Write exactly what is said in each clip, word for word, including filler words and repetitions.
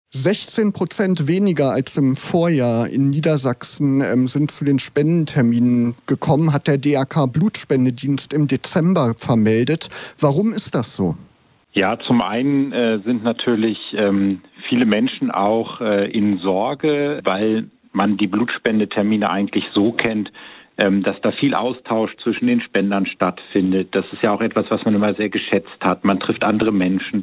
sechzehn Prozent weniger als im Vorjahr in Niedersachsen ähm, sind zu den Spendenterminen gekommen, hat der D R K Blutspendedienst im Dezember vermeldet. Warum ist das so? Ja, zum einen äh, sind natürlich ähm, viele Menschen auch äh, in Sorge, weil man die Blutspendetermine eigentlich so kennt, ähm, dass da viel Austausch zwischen den Spendern stattfindet. Das ist ja auch etwas, was man immer sehr geschätzt hat. Man trifft andere Menschen.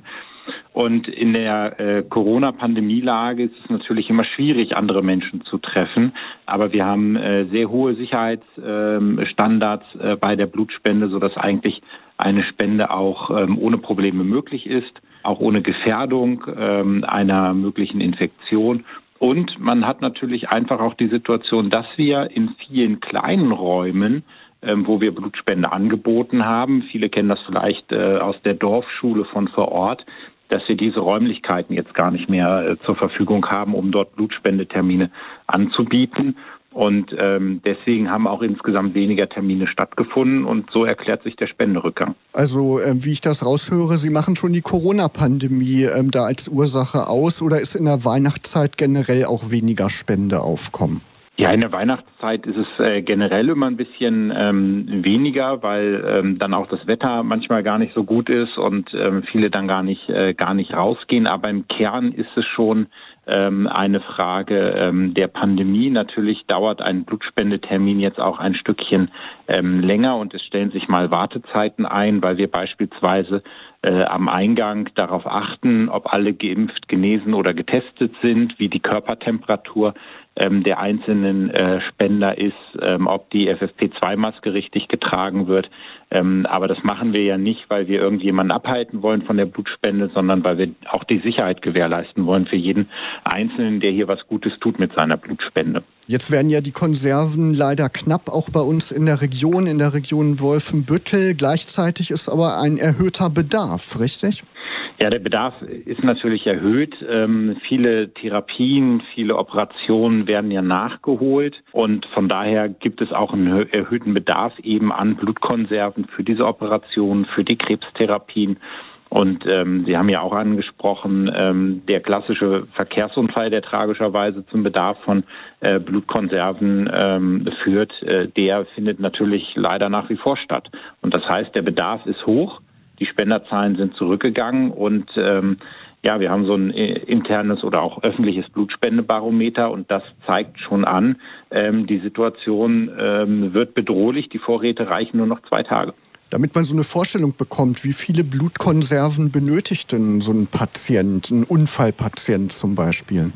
Und in der äh, Corona-Pandemielage ist es natürlich immer schwierig, andere Menschen zu treffen. Aber wir haben äh, sehr hohe Sicherheitsstandards äh, äh, bei der Blutspende, sodass eigentlich eine Spende auch ähm, ohne Probleme möglich ist, auch ohne Gefährdung ähm, einer möglichen Infektion. Und man hat natürlich einfach auch die Situation, dass wir in vielen kleinen Räumen, ähm, wo wir Blutspende angeboten haben, viele kennen das vielleicht äh, aus der Dorfschule von vor Ort, dass wir diese Räumlichkeiten jetzt gar nicht mehr äh, zur Verfügung haben, um dort Blutspendetermine anzubieten. Und ähm, deswegen haben auch insgesamt weniger Termine stattgefunden und so erklärt sich der Spenderückgang. Also äh, wie ich das raushöre, Sie machen schon die Corona-Pandemie ähm, da als Ursache aus, oder ist in der Weihnachtszeit generell auch weniger Spendeaufkommen? Ja, in der Weihnachtszeit ist es äh, generell immer ein bisschen ähm, weniger, weil ähm, dann auch das Wetter manchmal gar nicht so gut ist und ähm, viele dann gar nicht äh, gar nicht rausgehen. Aber im Kern ist es schon ähm, eine Frage ähm, der Pandemie. Natürlich dauert ein Blutspendetermin jetzt auch ein Stückchen ähm, länger und es stellen sich mal Wartezeiten ein, weil wir beispielsweise äh, am Eingang darauf achten, ob alle geimpft, genesen oder getestet sind, wie die Körpertemperatur ähm, der einzelnen äh, Spender ist, ähm, ob die F F P zwei Maske richtig getragen wird. Ähm, aber das machen wir ja nicht, weil wir irgendjemanden abhalten wollen von der Blutspende, sondern weil wir auch die Sicherheit gewährleisten wollen für jeden Einzelnen, der hier was Gutes tut mit seiner Blutspende. Jetzt werden ja die Konserven leider knapp, auch bei uns in der Region, in der Region Wolfenbüttel. Gleichzeitig ist aber ein erhöhter Bedarf, richtig? Ja, der Bedarf ist natürlich erhöht. Ähm, viele Therapien, viele Operationen werden ja nachgeholt und von daher gibt es auch einen erhöhten Bedarf eben an Blutkonserven für diese Operationen, für die Krebstherapien. Und ähm, Sie haben ja auch angesprochen, ähm, der klassische Verkehrsunfall, der tragischerweise zum Bedarf von äh, Blutkonserven ähm, führt, äh, der findet natürlich leider nach wie vor statt. Und das heißt, der Bedarf ist hoch. Die Spenderzahlen sind zurückgegangen und ähm, ja, wir haben so ein äh, internes oder auch öffentliches Blutspendebarometer und das zeigt schon an, ähm, die Situation ähm, wird bedrohlich, die Vorräte reichen nur noch zwei Tage. Damit man so eine Vorstellung bekommt, wie viele Blutkonserven benötigt denn so ein Patient, ein Unfallpatient zum Beispiel?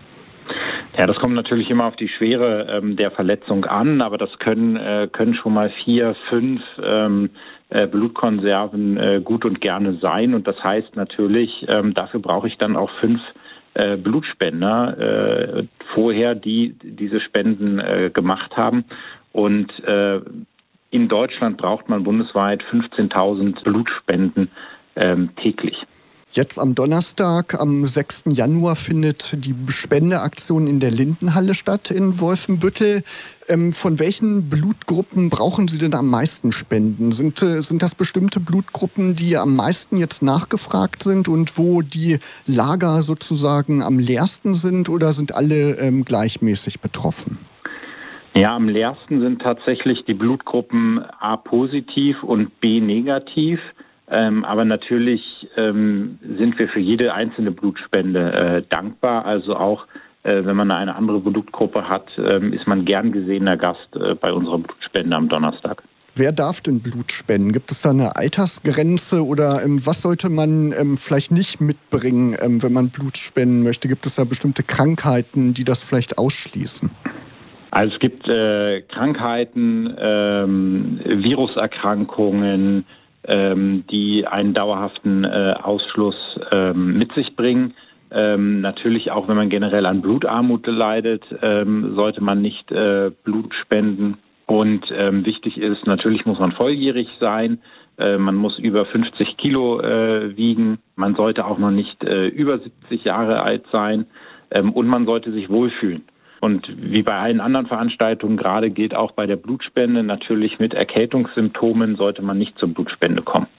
Ja, das kommt natürlich immer auf die Schwere ähm, der Verletzung an, aber das können, äh, können schon mal vier, fünf ähm, äh, Blutkonserven äh, gut und gerne sein. Und das heißt natürlich, ähm, dafür brauche ich dann auch fünf äh, Blutspender äh, vorher, die diese Spenden äh, gemacht haben. Und äh, in Deutschland braucht man bundesweit fünfzehntausend Blutspenden ähm, täglich. Jetzt am Donnerstag, am sechsten Januar, findet die Spendeaktion in der Lindenhalle statt in Wolfenbüttel. Ähm, von welchen Blutgruppen brauchen Sie denn am meisten Spenden? Sind, äh, sind das bestimmte Blutgruppen, die am meisten jetzt nachgefragt sind und wo die Lager sozusagen am leersten sind, oder sind alle ähm, gleichmäßig betroffen? Ja, am leersten sind tatsächlich die Blutgruppen A positiv und B negativ. Ähm, aber natürlich ähm, sind wir für jede einzelne Blutspende äh, dankbar. Also auch äh, wenn man eine andere Blutgruppe hat, ähm, ist man gern gesehener Gast äh, bei unserer Blutspende am Donnerstag. Wer darf denn Blut spenden? Gibt es da eine Altersgrenze oder ähm, was sollte man ähm, vielleicht nicht mitbringen, ähm, wenn man Blut spenden möchte? Gibt es da bestimmte Krankheiten, die das vielleicht ausschließen? Also es gibt äh, Krankheiten, ähm, Viruserkrankungen, ähm, die einen dauerhaften äh, Ausschluss ähm, mit sich bringen. Ähm, natürlich auch, wenn man generell an Blutarmut leidet, ähm, sollte man nicht äh, Blut spenden. Und ähm, wichtig ist, natürlich muss man volljährig sein. Äh, man muss über fünfzig Kilo äh, wiegen. Man sollte auch noch nicht äh, über siebzig Jahre alt sein. Ähm, und man sollte sich wohlfühlen. Und wie bei allen anderen Veranstaltungen gerade gilt auch bei der Blutspende, natürlich mit Erkältungssymptomen sollte man nicht zur Blutspende kommen.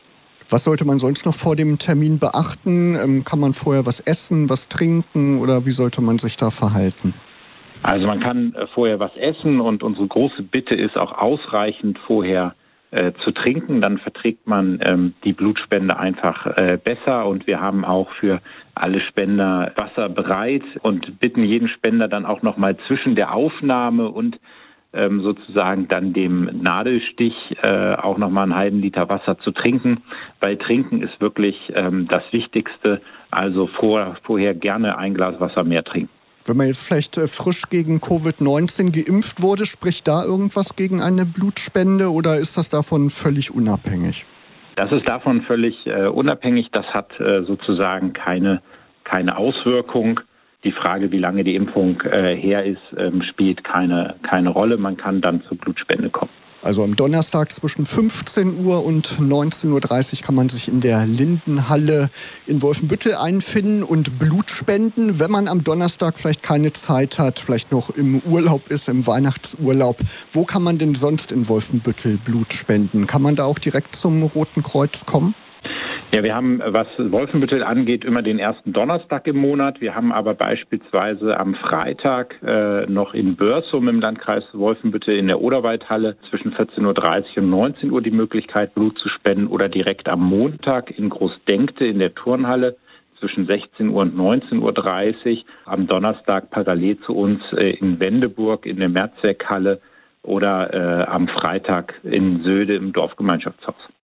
Was sollte man sonst noch vor dem Termin beachten? Ähm, kann man vorher was essen, was trinken oder wie sollte man sich da verhalten? Also man kann äh, vorher was essen und unsere große Bitte ist auch ausreichend vorher äh, zu trinken. Dann verträgt man ähm, die Blutspende einfach äh, besser und wir haben auch für alle Spender Wasser bereit und bitten jeden Spender dann auch nochmal zwischen der Aufnahme und ähm, sozusagen dann dem Nadelstich äh, auch nochmal einen halben Liter Wasser zu trinken, weil Trinken ist wirklich ähm, das Wichtigste. Also vor, vorher gerne ein Glas Wasser mehr trinken. Wenn man jetzt vielleicht äh, frisch gegen Covid neunzehn geimpft wurde, spricht da irgendwas gegen eine Blutspende oder ist das davon völlig unabhängig? Das ist davon völlig äh, unabhängig. Das hat äh, sozusagen keine, keine Auswirkung. Die Frage, wie lange die Impfung äh, her ist, ähm, spielt keine, keine Rolle. Man kann dann zur Blutspende kommen. Also am Donnerstag zwischen fünfzehn Uhr und neunzehn Uhr dreißig kann man sich in der Lindenhalle in Wolfenbüttel einfinden und Blut spenden. Wenn man am Donnerstag vielleicht keine Zeit hat, vielleicht noch im Urlaub ist, im Weihnachtsurlaub, wo kann man denn sonst in Wolfenbüttel Blut spenden? Kann man da auch direkt zum Roten Kreuz kommen? Ja, wir haben, was Wolfenbüttel angeht, immer den ersten Donnerstag im Monat. Wir haben aber beispielsweise am Freitag äh, noch in Börsum im Landkreis Wolfenbüttel in der Oderwaldhalle zwischen vierzehn Uhr dreißig und neunzehn Uhr die Möglichkeit, Blut zu spenden oder direkt am Montag in Großdenkte in der Turnhalle zwischen sechzehn Uhr und neunzehn Uhr dreißig. Am Donnerstag parallel zu uns äh, in Wendeburg in der Mehrzweckhalle oder äh, am Freitag in Söde im Dorfgemeinschaftshaus.